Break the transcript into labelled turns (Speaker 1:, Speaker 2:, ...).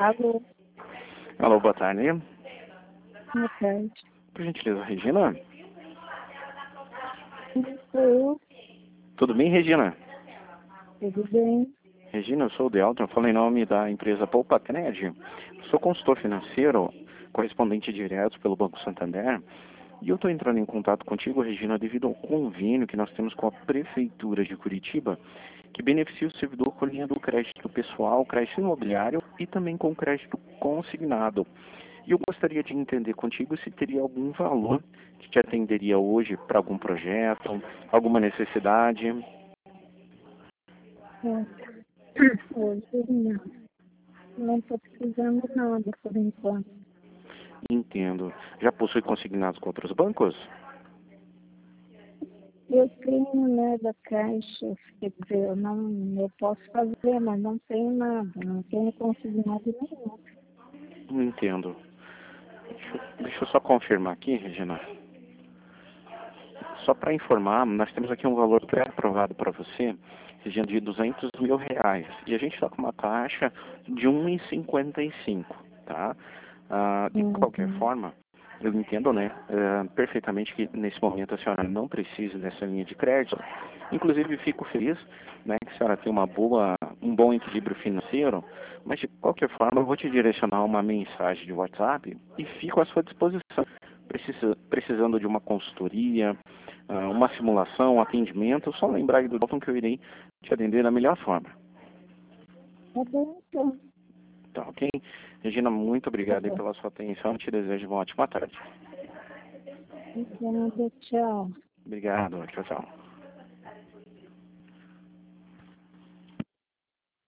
Speaker 1: Alô,
Speaker 2: Alô, boa tarde.
Speaker 1: boa tarde.
Speaker 2: Por gentileza, Regina?
Speaker 1: Sou eu,
Speaker 2: Tudo bem, Regina?
Speaker 1: tudo bem?
Speaker 2: Regina, eu sou o Delton, eu falo em nome da empresa Poupa-Cred. Sou consultor financeiro, correspondente direto pelo Banco Santander. E eu estou entrando em contato contigo, Regina, devido ao convênio que nós temos com a Prefeitura de Curitiba, que beneficia o servidor com linha do crédito pessoal, crédito imobiliário e também com crédito consignado. E eu gostaria de entender contigo se teria algum valor que te atenderia hoje para algum projeto, alguma necessidade.
Speaker 1: Hoje não estou precisando nada por enquanto.
Speaker 2: Entendo. Já possui consignados com outros bancos?
Speaker 1: Eu tenho, né, da Caixa, quer dizer, eu posso fazer, mas não tenho nada, não tenho consignado nenhum.
Speaker 2: Não entendo. Deixa eu só confirmar aqui, Regina. Só para informar, nós temos aqui um valor pré-aprovado para você, Regina, de R$ 200 mil. E a gente está com uma taxa de 1,55, tá? De qualquer forma, eu entendo, né, perfeitamente que nesse momento a senhora não precisa dessa linha de crédito. Inclusive, fico feliz, né, que a senhora tem um bom equilíbrio financeiro, mas de qualquer forma eu vou te direcionar uma mensagem de WhatsApp e fico à sua disposição. Precisando de uma consultoria, uma simulação, um atendimento, só lembrar aí do Dalton que eu irei te atender da melhor forma.
Speaker 1: Tá bom, então.
Speaker 2: Tá, ok? Regina, muito obrigado aí
Speaker 1: Tá bom.
Speaker 2: pela sua atenção. Te desejo uma ótima tarde.
Speaker 1: Obrigada, tchau.
Speaker 2: Obrigado. Tchau, tchau.